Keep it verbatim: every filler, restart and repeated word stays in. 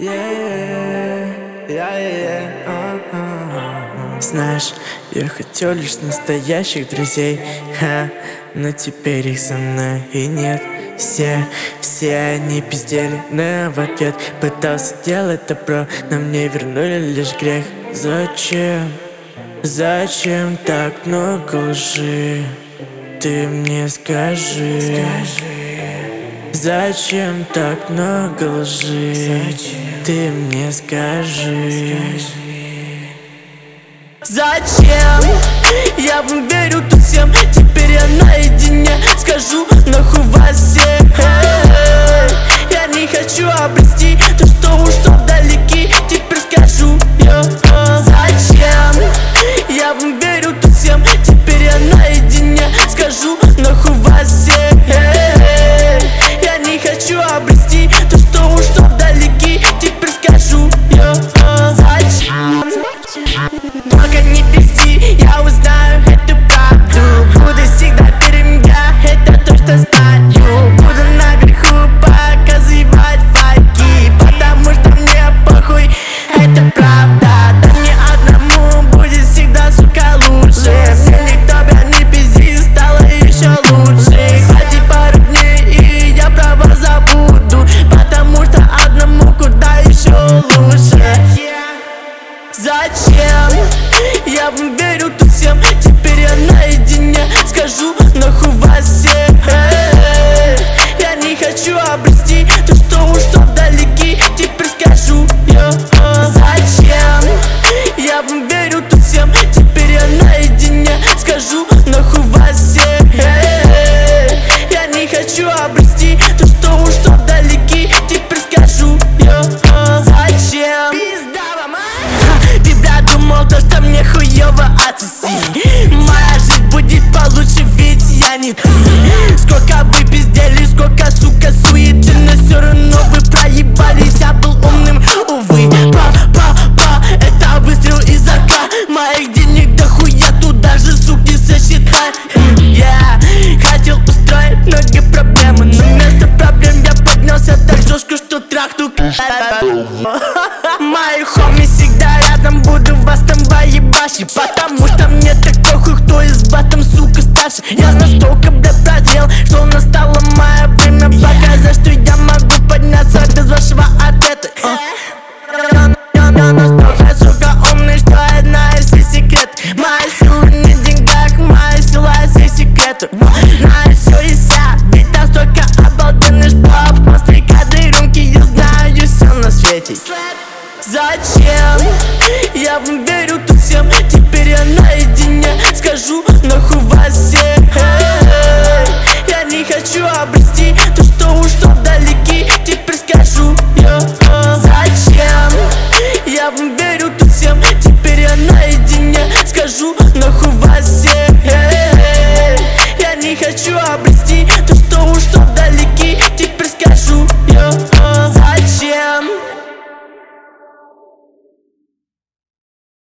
Yeah, yeah, yeah, uh, uh, uh. Знаешь, я хотел лишь настоящих друзей, ха, но теперь их со мной и нет. Все, все они пиздели, но я в ответ пытался делать добро, но мне вернули лишь грех. Зачем, зачем так много лжи? Ты мне скажи, скажи. Зачем так много лжи? Зачем? Ты мне скажи, скажи. Зачем? Я вам верю тут всем, теперь я наедине. Скажу нахуй вас всех. Я не хочу обрести то, что ушло вдалеки. Теперь скажу я. Зачем? Я вам верю тут всем, теперь я наедине. Скажу нахуй вас всех. Я не хочу обрести то, что ушло вдалеки. Теперь скажу я. Зачем? Только не пизди, я узнаю эту правду. Буду всегда перед я, это то, что знаю. Буду наверху показывать факи, потому что мне похуй, это правда. Да мне одному будет всегда, сука, лучше. Мне никто, бля, не пизди, стало еще лучше. Хватит пару дней и я про вас забуду, потому что одному куда еще лучше. Зачем? Я вам верю тут всем, теперь я наедине. Скажу нахуй вас всех. Я не хочу обрести то, что ушло вдалеки. Теперь скажу я. Зачем? Я вам верю тут всем, теперь я наедине. Скажу нахуй вас всех. Я не хочу обрести то, что ушло вдалеки. Теперь скажу я. Зачем? Ты, бля, думал, то, что мне хуёво отсоси. Моя жизнь будет получше, ведь я не ты. Сколько вы пиздели, сколько, сука, суеты, но все равно вы проебались. Я был умным, увы. Па-па-па, это выстрел из ока. Моих денег дохуя, тут даже сук не сосчитать. Я хотел устроить много проблем, но вместо проблем я поднялся так жестко, что трахну. Мои хоми всегда рядом, буду вас там поебашить, потому что мне так похуй, кто из вас там, сука, старше. Я настолько, бля, прозрел, что настало мое время показать, что я могу подняться без вашего ответа. Я настолько, сука, умный, что я знаю все секреты. Моя сила не в деньгах, моя сила все секреты. Знаю все и вся, ведь настолько обалденный, что после каждой рюмки я знаю все на свете. Зачем? Я вам верю тут всем, теперь я наедине. Скажу нахуй вас всех. Я не хочу обрести то,